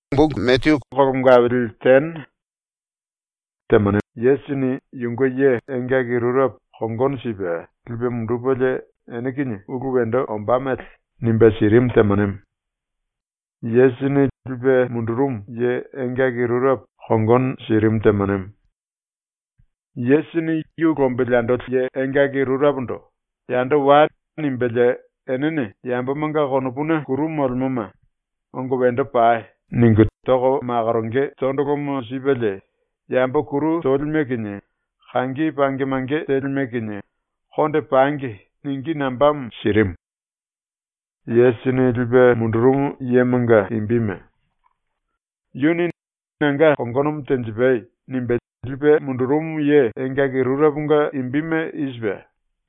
Book Matthew Gabriel 10 temane Yesini yungoye enga girurap hongon sibe kilbe mndubole enekini ugubendo ombamet nimbe sirim temanem Yesini kilbe mundurum ye enga girurap hongon sirim temanem Yesini yugombelando ye enga girurap ndo yando wat nimbele enene yamba manga konupuna kurumol mama ongubendo pae ningu toko magaronge tondokomo sibele yamba kuru tolmekinye khangi pange mange telmekinye honde pange ningi nambam sirim Yesini libe mundurum yemanga imbime yuni nanga kongonum tenjibei nimbe libe mundurum ye enga girurabunga imbime isbe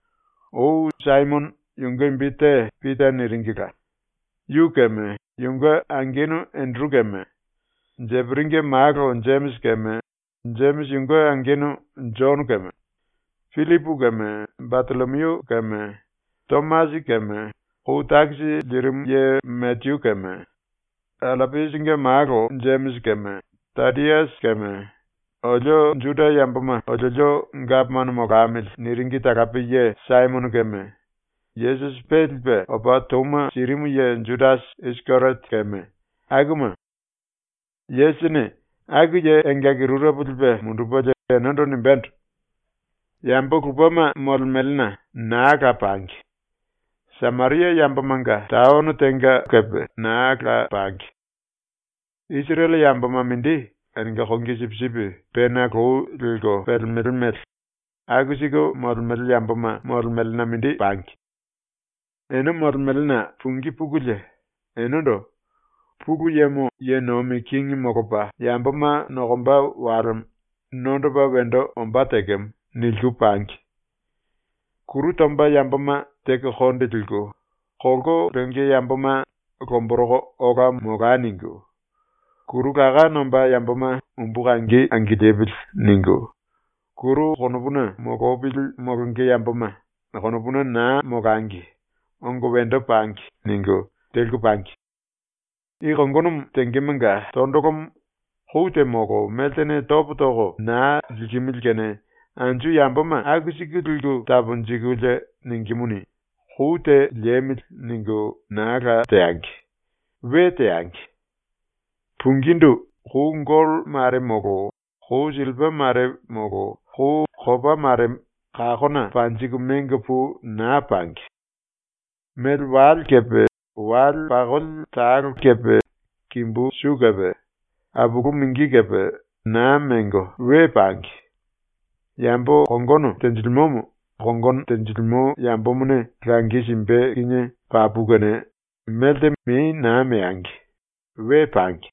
o Simon yunga imbite Peter niringika yukeme yunga angenu endrugeme Jebringe Marko James keme James yunga angenu John keme Philipu keme Bartholomew keme Thomas keme Taxi Jerim ye Matthew keme Alapisinge Marko James keme Thaddeus keme Ojo Juda yambama ojo ngapman mokamil niringi takapi ye Simon keme Jesus pelbe oba Toma sirimu ye Judas Iscariot keme aguma Yesini agu ye enga girura bulbe munduboje nondo nimbento yambo kubama molmelna naaka pangi Samaria yamba manga taonu tenga kebe naaka pangi Israel yamba mamindi enga hongi sipsipi pena ko lgo pelmelmel agu sigo molmel yamba ma molmelna mindi pangi eno molmelna fungi pugule eno do pugu yemo ye nomi kingi mokopa yamba ma nogomba waram nondo ba wendo omba tegem nilgu pangi kuru tomba yamba ma teke honde tilgo kogo renge yamba ma gomborogo oga moganingo kuru kaga nomba yamba ma umbugangi angidebil ningo kuru konobuna mogobil mogange yamba ma konobuna na mogangi ongo wendo pangi ningo telgu pangi Igongonum tengimenga tondokom houte mogo meltene toputogo na jikimilkene anju yambama agusikudulgu tabunjigule ningimuni houte lemil ningo naga teangi we teangi pungindu hu ngol mare mogo hu jilba mare mogo hu khoba mare kakona panjigu mengapu na pangi mel wal kepe wal pagol tar kepe kimbu sugabe abugu mingi kepe na mengo we pangi yambo kongono tenjilmomu kongon tenjilmo yambo mune rangi simbe kinye papugane melde mi na meangi we pangi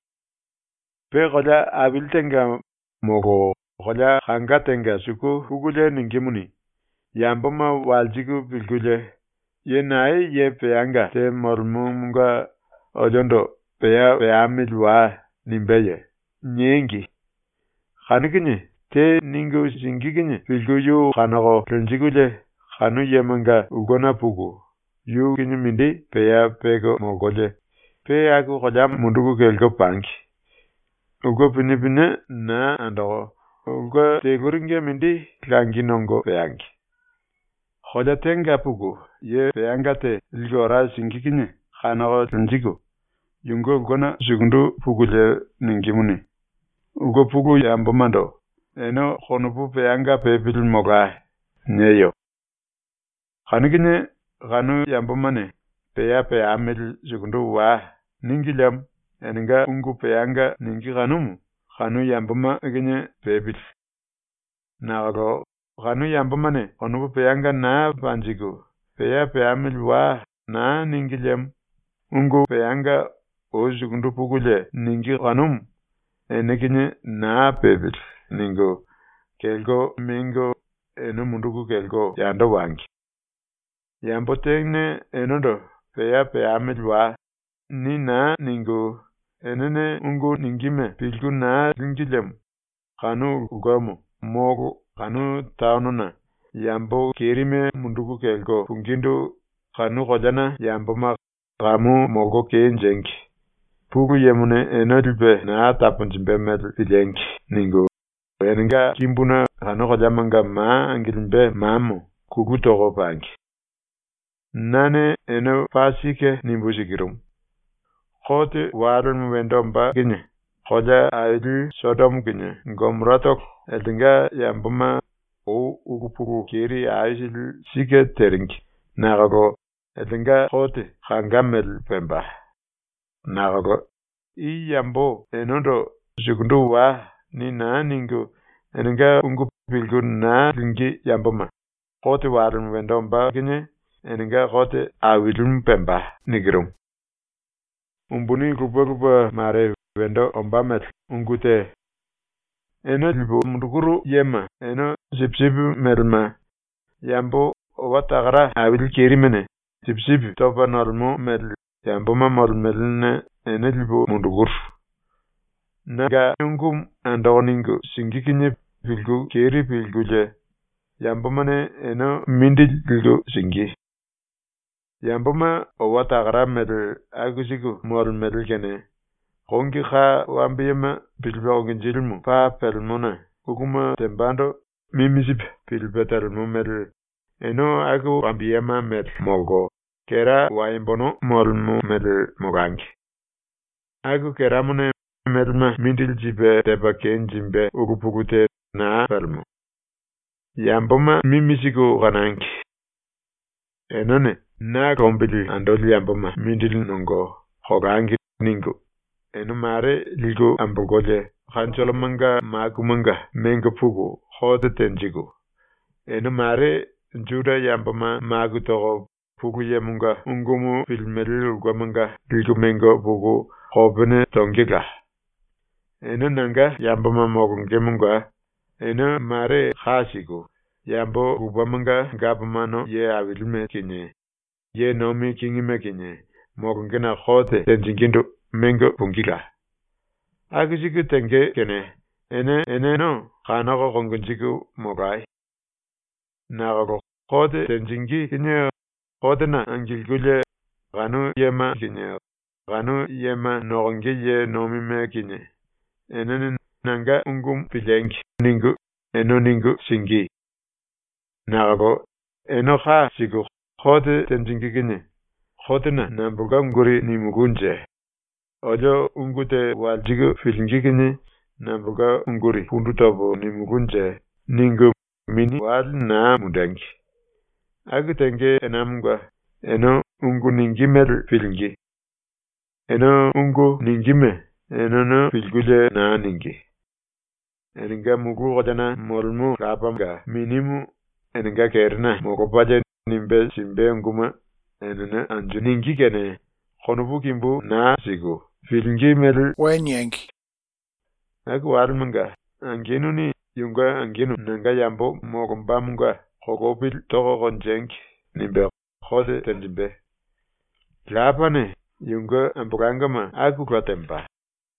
pe gola abiltenga mogo gola hangatenga suku hugule ningimuni yambo ma waljigu bilgule ye nae ye peanga te mormunga ojondo peya milwa nimbeye nyengi khanigini te ningu singigini bilguyu khanago renjigule khanu yemanga ugona pugu yu kini mindi peya pego mogole peya ku khodam mundugu gelgo pangi ugo pinipine na ando ugo teguringe mindi langinongo peyangi khoda tenga pugu ye peangate ilgora singikini khanago renjigu yungo gona sugundu pugule ningimuni ugo pugu yambo mando eno khonupu peanga pebil moga neyo khanigine khanu yambo mane peya amel sugundu wa ningilam eninga ungu peanga ningi khanumu khanu yambo ma gine pebil nago khanu yambo mane khonupu peanga na panjigu peya amel wa na ningilam ungu peanga ojugundu pugule ningi khanum enekine na pebil ningo kelgo mingo eno mundugu kelgo yando wangi yambo tengne enodo peya amilwa ni na ningo enene ungu ningime pilgu na lingilem khanu ugomo mogo khanu taununa yambo kerime mundugu kelgo pungindu khanu godana yambo ma gamu mogo kenjengi pugu yemune enolbe na tapunjimbe mel filenki ningo enga kimbuna hanoko jamanga ma angilimbe mamo kukutogo banki nane eno pasike nimbusigirum khote warun wendomba kinye khoja aidu sodom kinye ngomratok elinga yambuma o ukupugu kiri aisil sike terinki nagago elinga khote khangamel pemba nagago I yambo enondo sikundu wa ni na ningu eninga ungu pilgu na lingi yambuma khote warun wendomba kinye eninga khote awilum pemba nigirum umbuni kupa mare wendo ombamet ungute eno libo mundukuru yema eno sipsibu melma yambo watagra awil kerimene sipsibu topa normo mel yambo ma molmelne eno libo mundukur naga ungum andoningu singikinye pilgu keri pilguje yambo mane eno mindil pilgu singi yambo ma watagra mel agusigu molmel kene kongi kha wambiyema pilbo nginjilmu pa pelmona ukuma tembando mimisip pilbetal mumel eno agu wambiyema mel mogo kera waimbono molmu mel mogangi agu keramune melma mindil jibe teba kenjimbe ukupugute na pelmo yamboma mimisigo gananki enone na kombili andoli yamboma mindil nongo hogangi ningo eno mare ligo ambogoje khancholomanga magumanga mengo pugo khode tenjigo eno mare juda yambama magutogo pugu yemunga ungumu filmerilu gwamanga ligo mengo pugo khobene tongiga eno nanga yambama mogungemunga eno mare khasigo yambo ubamanga ngabamano ye awilume kinye ye nomi kingime kinye mogungena khode tenjingindo mengo pungiga agisiku tenge kene ene no khanago gongunjiku mogai nago khode tenjingi kinye khode na angilgule ganu yema kinye ganu yema nogonge ye nomime kinye ene nanga ungum pilengi ningu eno ningu singi nago eno kha sigu khode tenjingi kinye khode na nambuga nguri ni mugunje ojo ungute waljigu filingi kinye nambuga unguri pundutobo ni mugunje ningu mini wal na mudangi agutenge enamgwa eno ungu ningimel filingi eno ungu ningime eno no filgule na ningi eninga mugu godana molmu kapamga minimu eninga kerna mokopaje nimbe simbe nguma enene anju ningi kene khonubu kimbu na sigo filingi mel wenyengi aku warmunga angenu ni yunga angenu nanga yambo mogombamunga khogopil togo gonjeng nimbe khode tendimbe lapane yunga ambugangama aku klatemba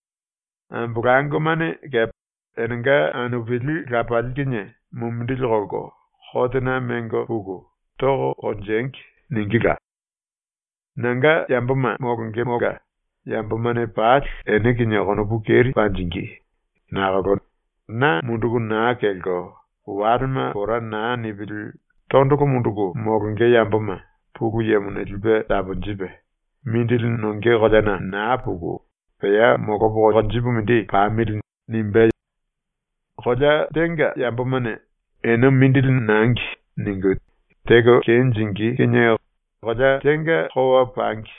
ambugangama gap enanga anubili lapalginye mumdil rogo khode na mengo pugo togo gonjeng ningiga nanga yamboma mogonge moga yamboma ne pat ene kinye gono bukeri panjingi nago na mundugu na kelgo warma ora na nibil tondugo mundugu mogonge yamboma pugu yemune libe tabunjibe mindil nonge godana na pugu peya mogo gonjibu mindi pamil nimbe goja denga yamboma ne ene mindil nangi ningu tego kenjingi kinye goja denga khowa banki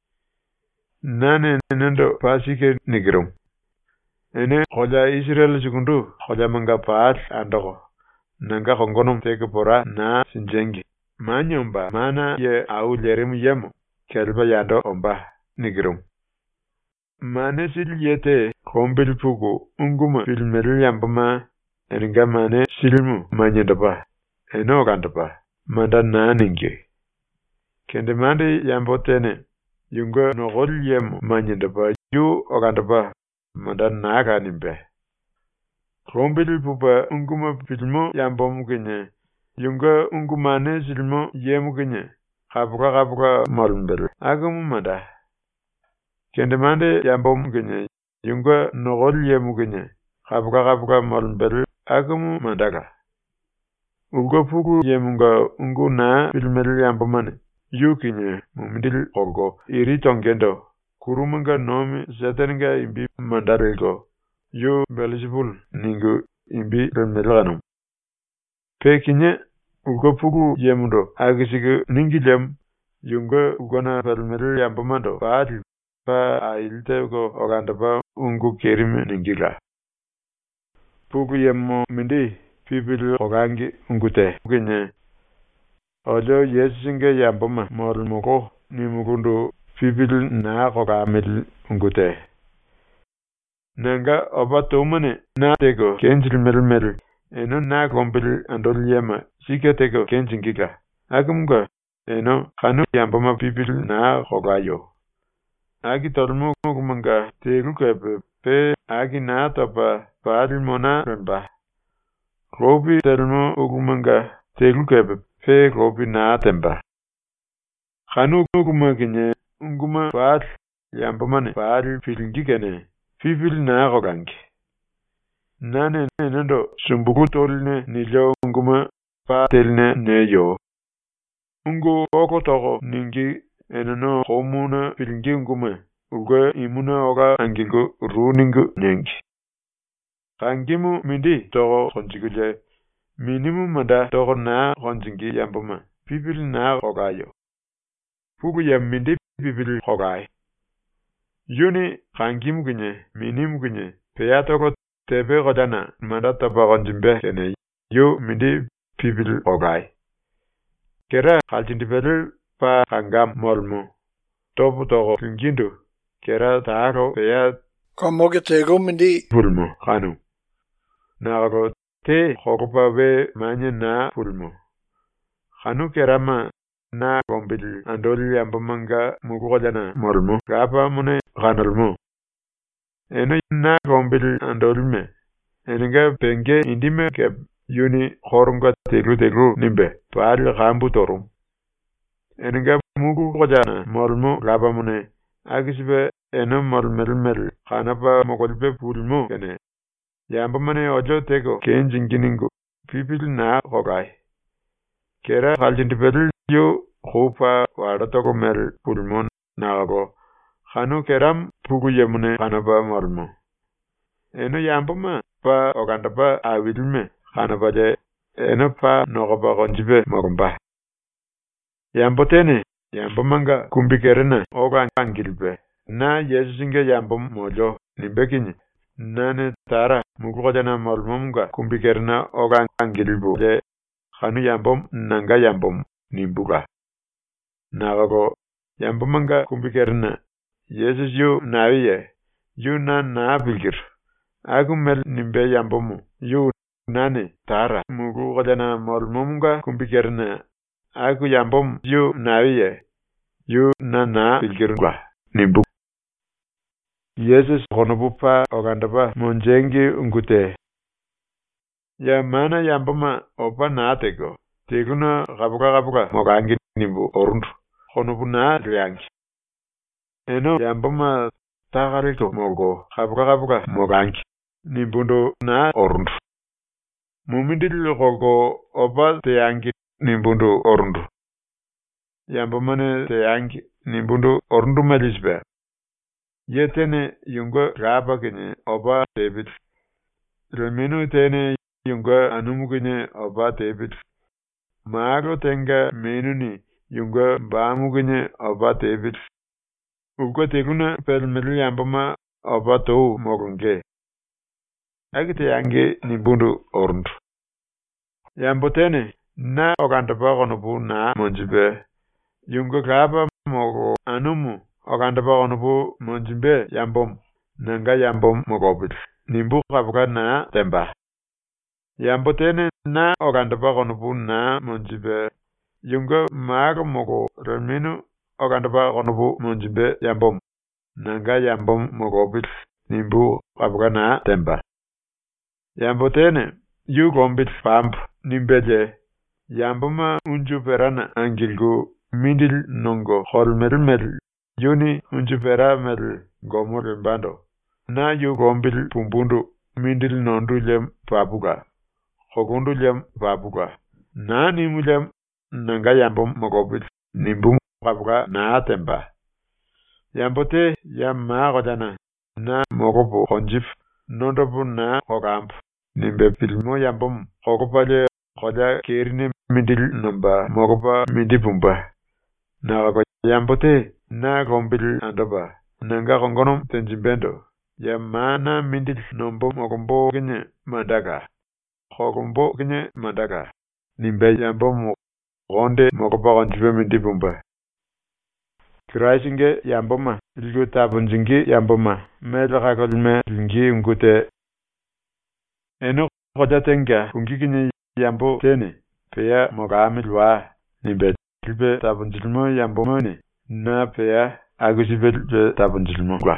nane nendo pasike nigirum ene goja Israel jugundu goja manga paat andogo nanga khongonum tege pora na sinjengi manyomba mana ye au lerim yemo kelba yando omba nigirum mane sil yete kombil pugu unguma filmeri yambama enga mane silmu manyendaba eno gandaba manda na ningi kende mande yambotene yunga nogol yem manyendaba yu ogandaba manda naga nimbe kombil puba unguma filmo yambom kinye yunga ungumane silmo yemu kinye kabuka malumbel agamu manda kendemande yambom genye yunga nogol yemu genye kabuka molmbel agamu mandaga ugo pugu yemunga ungu na filmel yambomane yukinye mumdil ogo iri tongendo kurumunga nomi zetenga imbi mandarego yu Belzebul ningu imbi remelganum pekinye ugo pugu yemundo agisigu ningilem yunga ugona filmel yambomando baadil pa ailte go ogandaba ungu kerime ningila pugu yemmo mindi pibil ogangi ungute ugenye ojo yesinge yamboma molmugo nimugundu pibil na ogamil ungute nanga obatumane na tego kenjil melmel eno na gombil andol yema siketego kenjingiga agumga eno kanu yamboma pibil na ogayo agi tolmu gumanga tegu kebe pe agi na topa paadil mona remba Robi telmo ugumanga tegu kebe pe robi na temba khanu ugumagine unguma paad yambomane paad filingigene fibil na rogangi nane nendo sumbugu tolne nilo unguma paatelne neyo ungu oko togo ningi enano homuna filingi unguma uga imuna oga angingu runingu nengi kangimu mindi togo konjigule minimum manda togo na konjingi yamboma pibil na ogayo pugu yam mindi pibil ogay yuni kangimu ginye minimum ginye peya togo tebe godana manda toba konjimbe kene yu mindi pibil ogay kera kaljindibel pa kangam molmo tobu togo kingindu kera taaro peya komoge tego mindi pulmo kanu nago te hokupa we manye na pulmo kanu kerama na gombil andoli yambomanga mugodana molmo gapa mune kanalmo eno na gombil andolme enenga penge indime ke yuni khorunga teglu nimbe paal gambu torum enenga mugu godana molmo gapa mune agisbe eno molmelmel kanapa mogolbe pulmo kene yambomane ojo tego kenjinginingu pibil na ogay kera kaljindibel yu khupa wadatogo mel pulmo nago khanu keram pugu yemune kanapa molmo eno yamboma pa ogandapa awilme kanapa de eno pa nogoba konjibe mogomba yambotene yambomanga kumbikerena oga angilbe na yesinge yambom mojo nimbekinye nane tara mugodana molmonga kumbikerna oga angilbu de khanu yambom nanga yambom nimbuga nago yambomanga kumbikerna yesus yu nawiye yu na bilgir agumel nimbe yambomu yu nane tara mugodana molmonga kumbikerna agu yambom yu nawiye yu na bilgirwa nimbu Yesus konobupa ogandapa monjengi ungute ya mana yamboma opa naatego teguna gabuka mogangi nimbu orundu konobu na riangi eno yamboma tagarito mogo gabuka mogangi nimbundo na orundu mumindil gogo opa teyangi nimbundo orundu yambomane teyangi nimbundo orundu malisbe yetene yunga raba kene oba David remenu tene yunga anumu kene oba David mago tenga menuni yunga baamu kene oba David ugo teguna pelmelu yamboma oba tou mogonge agite yange nibundu orundu yambotene na ogandaba konobu na monjibe yunga raba mogo anumu ogandaba konobu monjimbe yambom nanga yambom mogobil nimbu kabuka na temba yambotene na ogandaba konobu na monjibe yunga mago mogo reminu ogandaba konobu monjimbe yambom nanga yambom mogobil nimbu kabuka na temba yambotene yu gombil pamp nimbeje yamboma unju perana angilgu mindil nongo holmelmel Yuni unjipera mel gomul mbando. Na yu gombil pumbundu mindil nondu lem pabuga. Kogundu lem pabuga. Na nimu lem nanga yambom mogobil nimbum pabuga na temba. Yambote yam ma godana na mogobo konjif nondobu na kogamp. Nimbe filmo yambom kogopale koda kerine mindil nomba mogoba mindibumba. Na yambote na gombil andoba. Nanga kongonom tenjimbendo. Yamana mindil nombo mogombo kinye mandaga. Kogombo kinye mandaga. Nimbe yambom ronde mogoba konjibe mindibumba. Kiraisinge yamboma. Ilgu tabunjingi yamboma. Melaka kolme lingi ungute. Eno koda tenga ungi kinye yambo tene. Peya mogamilwa. Nimbe ilbe tabunjilmo yambomone. Na peya agusibel tabunjilmo kwa.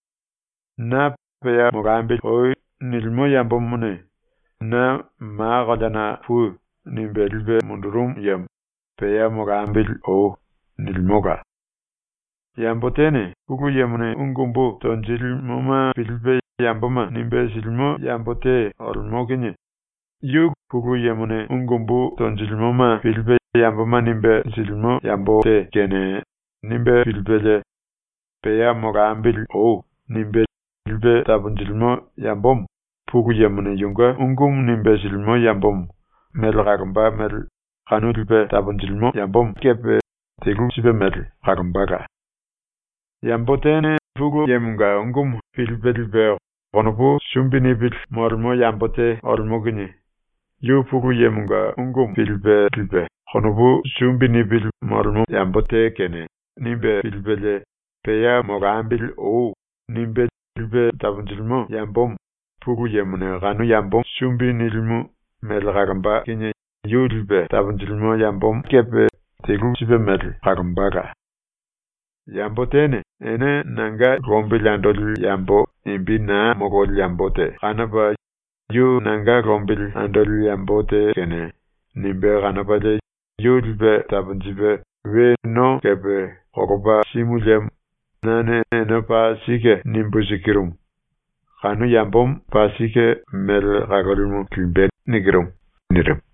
Na peya mogambil oi nilmo yambomone. Na ma godana fu nimbe ilbe mundurum yam. Peya mogambil o nilmoga. Yambotene ugu yamune ungumbu tonjilmo ma bilbe yamboma nimbe silmo yambote olmoginye. Yu ugu yamune ungumbu tonjilmo ma bilbe yamboma nimbe silmo yambote kene. Nimbe bilbele peya mogambil o nimbe bilbe tabunjilmo yambom. Pugu yamune yunga ungum nimbe silmo yambom. Mel ragamba mel kanu bilbe tabunjilmo yambom kepe tegu sibe mel ragambaga. Yambotene pugu yemunga ungum bilbe konobu sumbini bil mormo yambote olmoginye. Yu pugu yemunga ungum bilbe konobu sumbini bil mormo yambote kene. Nimbe bilbele peya mogambil o nimbe bilbe tabunjilmo yambom. Pugu yemune ganu yambom sumbinilmu mel ragamba kinye. Yu bilbe tabunjilmo yambom kepe tegu sibe mel ragambaga. Yambotene ene nanga gombil andol yambo imbi na mogol yambote. Ganaba yu nanga gombil andol yambote kene. Nimbe ganaba de yu bilbe tabunjibe we no kepe kogoba simulem nane ene pa sike nimbu sikirum. Ganu yambom pa sike mel ragolmu kimbe nigirum.